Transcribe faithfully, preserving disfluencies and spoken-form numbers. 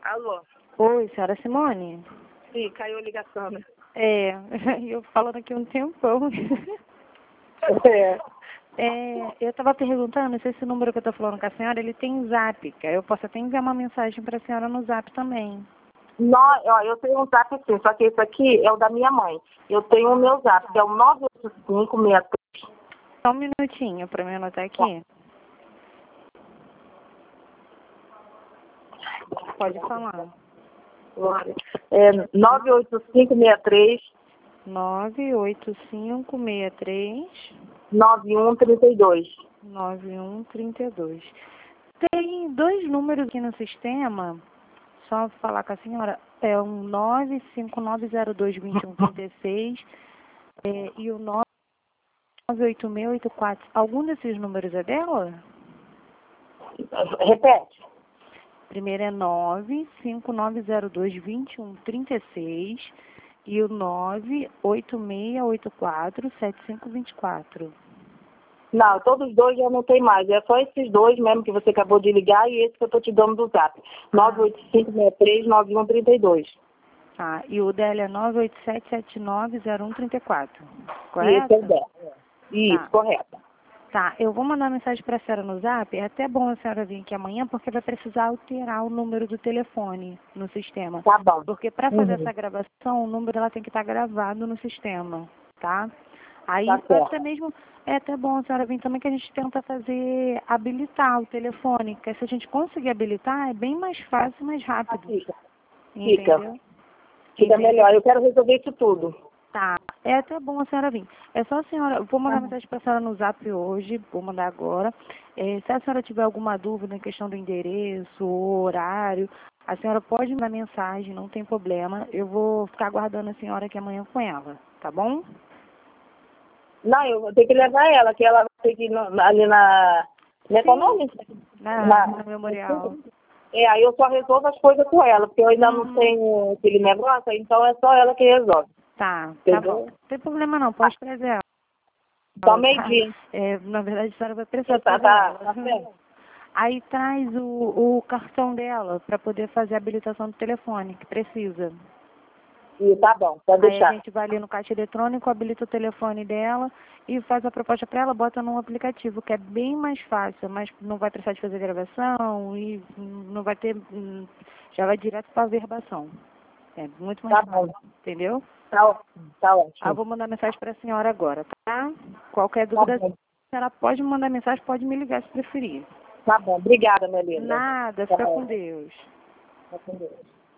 Alô? Oi, senhora Simone? Sim, caiu a ligação, né? É, eu falando aqui um tempão. É. É, eu estava perguntando se esse número que eu estou falando com a senhora, ele tem zap, que aí eu posso até enviar uma mensagem para a senhora no zap também. No, ó, eu tenho um zap sim, só que esse aqui é o da minha mãe. Eu tenho o meu zap, que é o nove oito cinco seis três. Só um minutinho para me anotar aqui. Pode falar. É nove oito cinco seis três. nove oito cinco seis três nove um três dois. nove um três dois. Tem dois números aqui no sistema, só falar com a senhora, é um nove cinco nove zero dois dois um três seis é, e o nove oito seis oito quatro. Algum desses números é dela? Repete. Primeiro é nove cinco nove zero dois dois um três seis e o nove oito seis oito quatro sete cinco dois quatro. Não, todos os dois já não tem mais. É só esses dois mesmo que você acabou de ligar e esse que eu tô te dando do zap. nove oito cinco seis três nove um três dois. Tá, e o dela é nove oito sete sete nove zero um três quatro. E Correto? esse é o dela. Isso, Tá. correto. Tá, eu vou mandar mensagem para a senhora no zap. É até bom a senhora vir aqui amanhã, porque vai precisar alterar o número do telefone no sistema. Tá bom. Porque para fazer Uhum. essa gravação, o número ela tem que estar gravado no sistema, tá? Aí, Tá certo. até mesmo, é até bom a senhora vir também, que a gente tenta fazer, habilitar o telefone. Porque se a gente conseguir habilitar, é bem mais fácil e mais rápido. Fica. Entendeu? Fica. Fica melhor. Eu quero resolver isso tudo. Tá, é até bom a senhora vir. É só a senhora, eu vou mandar mensagem para a senhora no zap hoje, vou mandar agora. É, se a senhora tiver alguma dúvida em questão do endereço, horário, a senhora pode mandar mensagem, não tem problema. Eu vou ficar aguardando a senhora aqui amanhã com ela, tá bom? Não, eu vou ter que levar ela, que ela vai ter que ir no- ali na... Não é qual o nome? Na, Na- na memorial. É, aí eu só resolvo as coisas com ela, porque eu ainda Uhum. não tenho aquele negócio, então é só ela que resolve. Tá, tá Entendeu? bom. Não tem problema não, pode trazer ela. Só Tá? meio-dia. É, na verdade, a senhora vai precisar Tá, trazer tá, ela. tá certo. Aí traz o, o cartão dela para poder fazer a habilitação do telefone, que precisa. E tá bom, pode Aí a deixar. gente vai ali no caixa eletrônico, habilita o telefone dela e faz a proposta para ela, bota num aplicativo, que é bem mais fácil, mas não vai precisar de fazer gravação e não vai ter, hum, já vai direto para a verbação. É muito mais Tá fácil, bom. entendeu? Tá ótimo, tá Ah, eu ótimo. vou mandar mensagem para a senhora agora, tá? Qualquer Tá dúvida, bom, a senhora pode mandar mensagem, pode me ligar se preferir. tá bom. Obrigada, minha linda. Nada, Tá fica com bom. Deus. Tá com Deus.